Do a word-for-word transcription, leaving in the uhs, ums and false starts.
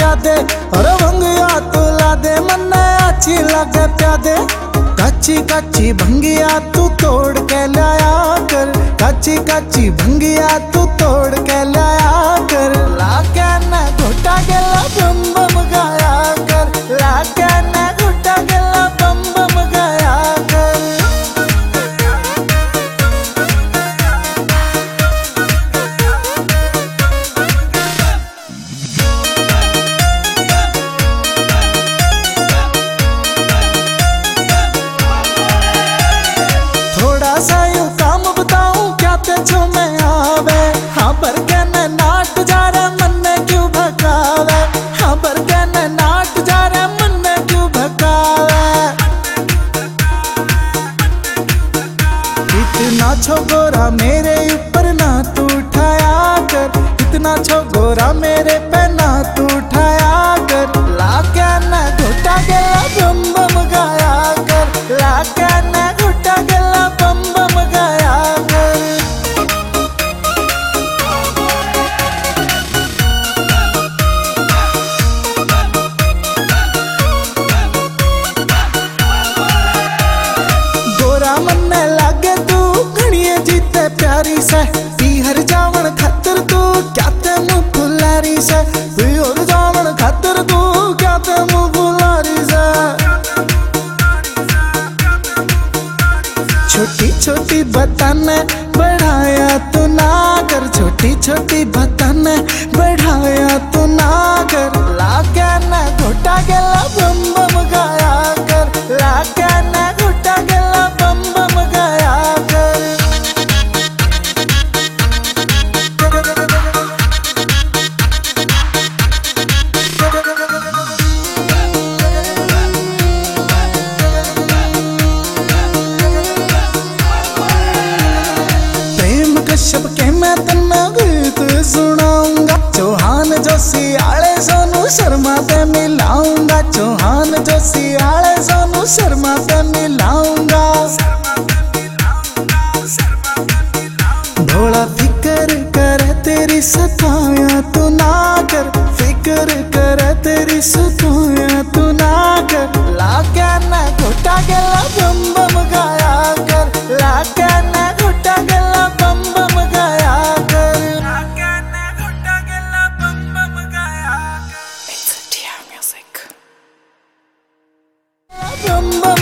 दे और भंगिया तू ला दे मन्ने अच्छी लगे प्यादे। कच्ची कच्ची भंगिया तू तोड़ के लाया कर, कच्ची कच्ची भंगिया तू तोड़ के लाया कर। लाके न घुटा गेला बम बम गाया कर, लाके न घुटा गेला बम बम गाया कर। थोड़ा सा यूं काम बताऊं क्या तेजो में आवे, हाँ पर के न नाट जा रे मन क्यों भगावे, हाँ पर के न नाट जा रे मन क्यों भगावे। इतना छो गोरा मेरे ऊपर ना तू उठाया कर, इतना छो गोरा मेरे पे ना तू उठाया कर। लाके न घुटा गेला बम बम गाया कर, लाके न घुटा गेला बम बम गाया कर। गोरा मन्ने लागे तू घणिए जीते प्यारी से, पीहर जावण खातर तू क्या ते मुँह फुलारी से, पीहर जावण खातर तू क्या ते मुँह फुलारी से। छोटी छोटी बतन बढ़ाया तू ना कर, छोटी छोटी बतन बढ़ाया तू ना कर। लाके न घुटा गेला बम बम गाया कर, लाके न घुटा गेला बम बम गाया कर। प्रेम कश्यप के मैं तना गीत सुनाऊंगा, चौहान जोशी आले सोनू शर्मा पे मिलाऊंगा, चौहान जोशी आले सोनू शर्मा पे मिलाऊंगा। भोला फिकर करे तेरी सताया तू ना कर, फिकर करे तेरी सताया तू ना कर। लाके न घुटा गेला बम बम गाया कर, लाके न घुटा गेला बम बम गाया कर, लाके न घुटा गेला बम बम गाया कर। It's a T R music. Bomb bomb